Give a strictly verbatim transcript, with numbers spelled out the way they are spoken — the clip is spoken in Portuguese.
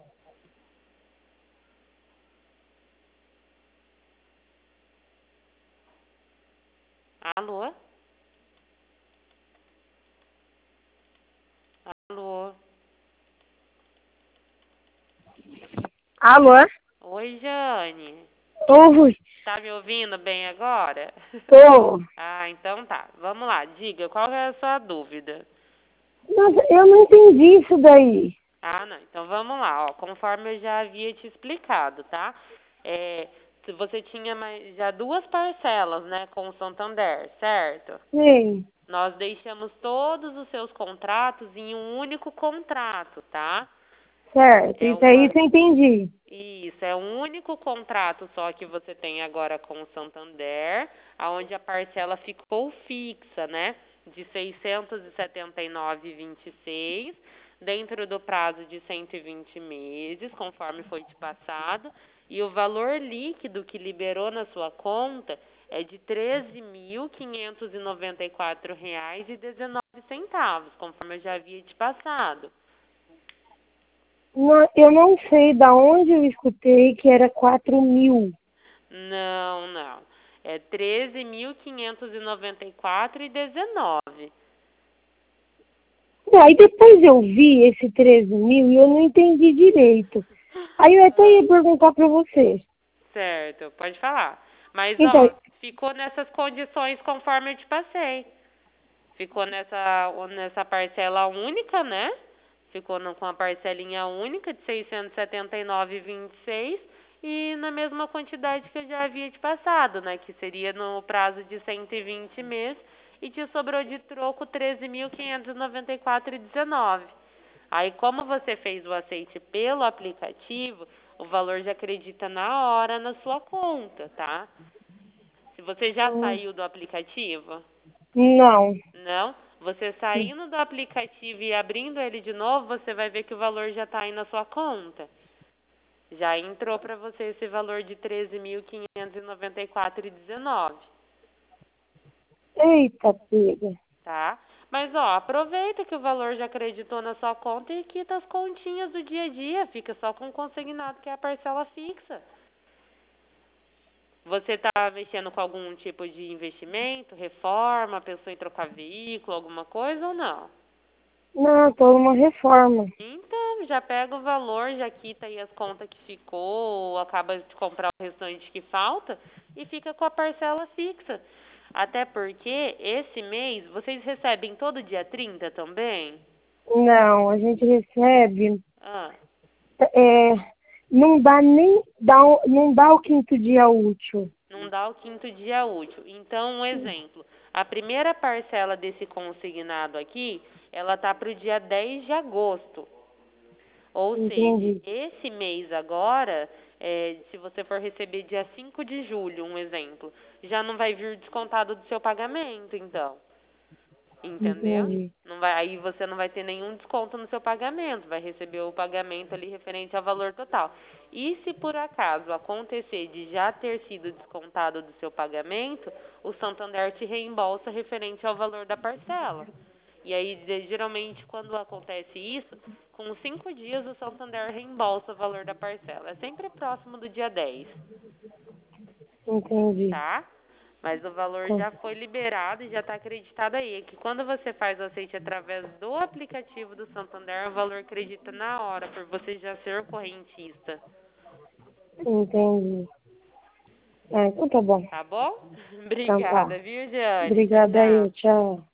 Alô? Alô? Alô? Oi, Jane. Oi. Tá me ouvindo bem agora? Tô. Ah, então tá. Vamos lá, diga, qual é a sua dúvida? Nossa, eu não entendi isso daí. Ah, não. Então vamos lá, ó. Conforme eu já havia te explicado, tá? É, se você tinha mais, já duas parcelas, né, com o Santander, certo? Sim, Nós deixamos todos os seus contratos em um único contrato, tá? certo. É Isso aí uma eu entendi. Isso, é um único contrato só que você tem agora com o Santander, aonde a parcela ficou fixa, né? De seiscentos e setenta e nove vírgula vinte e seis, dentro do prazo de cento e vinte meses, conforme foi te passado, e o valor líquido que liberou na sua conta é de treze mil quinhentos e noventa e quatro reais e dezenove centavos, conforme eu já havia te passado. Não, eu não sei da onde eu escutei que era quatro mil. Não, não. É treze mil quinhentos e noventa e quatro e dezenove. Aí depois eu vi esse treze mil e eu não entendi direito. Aí eu até Ah, ia perguntar pra você. certo, pode falar. Mas Então, ó, ficou nessas condições conforme eu te passei. Ficou nessa nessa parcela única, né? Ficou no, com a parcelinha única de seiscentos e setenta e nove vírgula vinte e seis e na mesma quantidade que eu já havia te passado, né? Que seria no prazo de cento e vinte meses e te sobrou de troco treze mil quinhentos e noventa e quatro vírgula dezenove. Aí, como você fez o aceite pelo aplicativo, o valor já acredita na hora na sua conta, tá? Se você já hum, saiu do aplicativo, não. não? Você saindo do aplicativo e abrindo ele de novo, você vai ver que o valor já está aí na sua conta. Já entrou para você esse valor de treze mil quinhentos e noventa e quatro vírgula dezenove, Eita, pega. tá? Mas ó, aproveita que o valor já acreditou na sua conta e quita as continhas do dia a dia, fica só com o consignado que é a parcela fixa. Você está mexendo com algum tipo de investimento, reforma, pensou em trocar veículo, alguma coisa ou não? Não, tô numa reforma. Então, já pega o valor, já quita aí as contas que ficou, ou acaba de comprar o restante que falta e fica com a parcela fixa. Até porque esse mês vocês recebem todo dia trinta também? Não, a gente recebe. Ah, É, não dá nem. Dá, o- não dá o quinto dia útil. não dá o quinto dia útil. Então, um exemplo. A primeira parcela desse consignado aqui, ela tá para o dia dez de agosto. Ou seja, Entendi. esse mês agora, é, se você for receber dia cinco de julho, um exemplo, já não vai vir descontado do seu pagamento, então. Entendeu? Entendi. Não vai, aí você não vai ter nenhum desconto no seu pagamento, vai receber o pagamento ali referente ao valor total. E se por acaso acontecer de já ter sido descontado do seu pagamento, o Santander te reembolsa referente ao valor da parcela. E aí, de- geralmente, quando acontece isso, com cinco dias o Santander reembolsa o valor da parcela. É sempre próximo do dia dez, Entendi. tá? Mas o valor Tá. já foi liberado e já está acreditado aí. É que quando você faz o aceite através do aplicativo do Santander, o valor acredita na hora, por você já ser correntista. Entendi. Ah, então tá bom. Tá bom? Então tá. Obrigada, viu, Jane? Tchau, Obrigada aí, tchau. tchau.